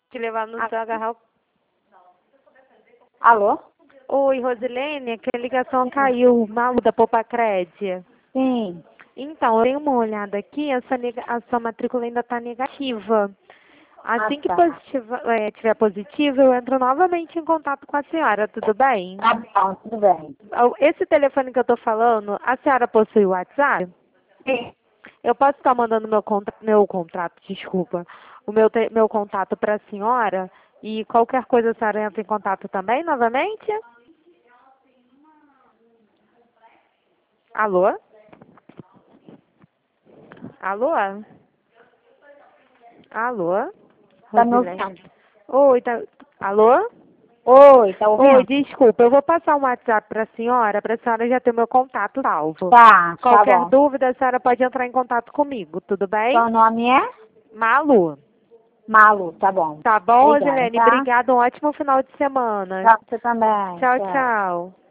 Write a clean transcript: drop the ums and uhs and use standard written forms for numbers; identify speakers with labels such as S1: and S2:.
S1: Te levar no seu agarrar o...
S2: Alô?
S1: Oi, Rosilene, que a ligação caiu, Malu da Popacred.
S2: Sim.
S1: Então, eu dei uma olhada aqui, a sua matrícula ainda está negativa. Assim que
S2: tá.
S1: tiver positivo, eu entro novamente em contato com a senhora, tudo bem?
S2: Tá bom, tudo bem.
S1: Esse telefone que eu estou falando, a senhora possui o WhatsApp?
S2: Sim.
S1: Eu posso estar mandando meu contato para a senhora e qualquer coisa a senhora entra em contato também, novamente? Alô? Alô? Alô?
S2: Tá me
S1: Rosilene?
S2: ouvindo?
S1: Oi, alô?
S2: Oi, tá ouvindo?
S1: Oi, desculpa, eu vou passar um WhatsApp para a senhora já ter meu contato salvo.
S2: Tá
S1: Qualquer
S2: bom.
S1: dúvida, a senhora pode entrar em contato comigo, tudo bem?
S2: Seu nome é?
S1: Malu.
S2: Malu, tá bom.
S1: Tá bom,
S2: Obrigada,
S1: Rosilene?
S2: tá?
S1: Obrigada, um ótimo final de semana.
S2: Tchau, você também.
S1: Tchau,
S2: Tchau.
S1: tchau.